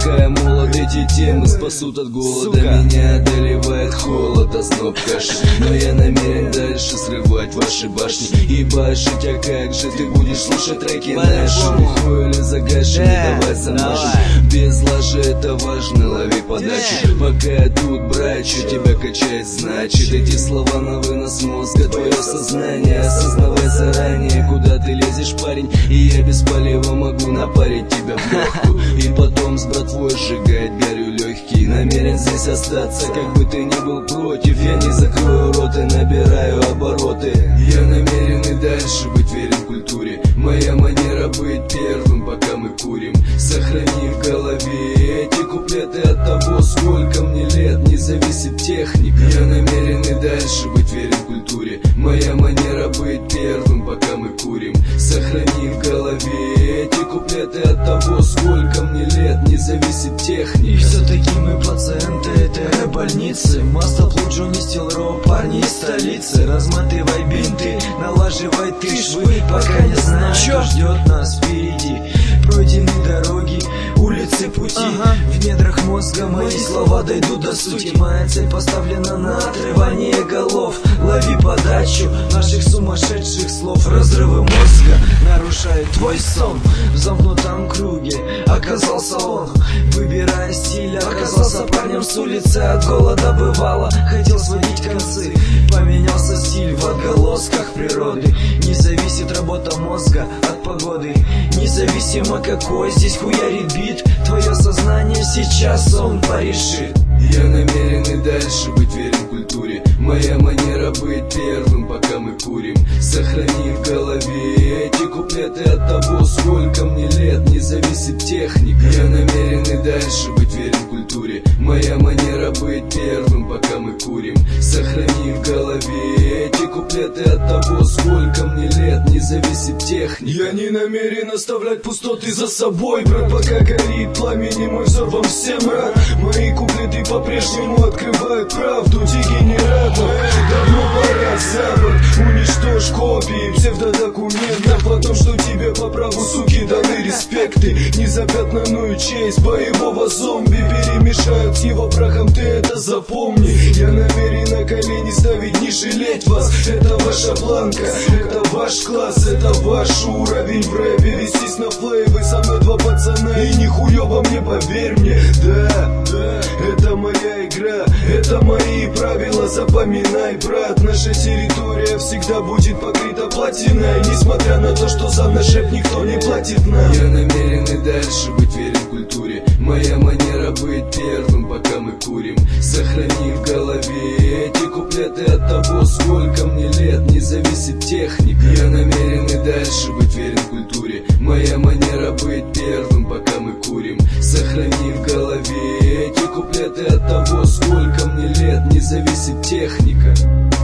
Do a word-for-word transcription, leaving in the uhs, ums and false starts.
пока я молод, эти темы спасут от голода. Сука. Меня одолевает холод, озноб, кашель, но я намерен дальше срывать ваши башни и башить. А как же ты будешь слушать треки наши? Бухой или загашенный, да, давай замажем. Без лажи это важно, лови подачу. Пока я тут брачу, тебя качает, значит эти слова на вынос мозга. Твое сознание осознавай заранее, куда ты лезешь, парень. И я без полива могу напарить тебя в легкую и потом с братвой сжигать горю легкие. Намерен здесь остаться, как бы ты ни был против. Я не закрою рот и набираю обороты. Я намерен и дальше быть верен культуре. Моя манера быть первым, пока мы курим. Сохрани в голове эти куплеты от того, сколько мне лет, не зависит техника. Я намерен и дальше быть верен культуре. Моя манера быть первым, пока мы курим. Сохрани в голове эти куплеты от того, сколько мне лет, не зависит техника. И все-таки мы пациенты этой больницы. Маста Плуджо не стилро, парни из столицы. Разматывай бинты, налаживай ты швы. Пока не знаю, что ждет нас впереди. Пройдены дороги, улицы, пути. Ага. В недрах мозга мои слова дойдут до сути. Моя цель поставлена на отрывание голов. Лови подачу наших сумасшедших слов. Разрывы мозга нарушают твой сон. В замкнутом круге оказался он. Выбирая стиль, оказался парнем с улицы. От голода бывало, хотел сводить концы. Поменялся стиль в отголосках природы. Не зависит работа мозга от погоды. Независимо какой здесь хуярит бит. Твое сознание сейчас он порешит. Я намерен и дальше быть верен культуре. Моя манера быть первым, пока мы курим. Сохрани в голове эти куплеты от того, сколько мне лет, не зависит техника. Я намерен и дальше быть верен культуре. Моя манера быть первым, пока мы курим. Сохрани в голове эти куплеты от того, сколько мне лет, не зависит техника. Я не намерен оставлять пустоты за собой, брат. Пока горит пламени мой взор, вам всем рад. Мои куплеты по-прежнему открывают правду дегенератов. Давно пора за борт уничтожь копии псевдодокументов о том, что тебе по праву, суки, даны респекты. Незапятнанную честь боевого зомби перемешают с его прахом, ты это запомни. Я намерен на колени ставить, не жалеть вас. Это ваша планка, это ваш класс, это ваш уровень в рэпе. Вестись на флейвы, со мной два пацана и нихуёво мне, поверь мне. Да, да, это моя игра, это мои правила, запоминай, брат. Наша территория всегда будет покрыта платиной, несмотря на то, что за наш рэп никто не платит нам. Я намерен и дальше быть верен культуре. Моя манера быть первым, пока мы курим. Сохрани в голове эти куплеты от того, сколько мне лет, не зависит техника. Я намерен и дальше быть верен культуре. Моя манера быть первым, пока мы курим. Сохрани в голове эти куплеты от того, сколько мне лет, не зависит техника.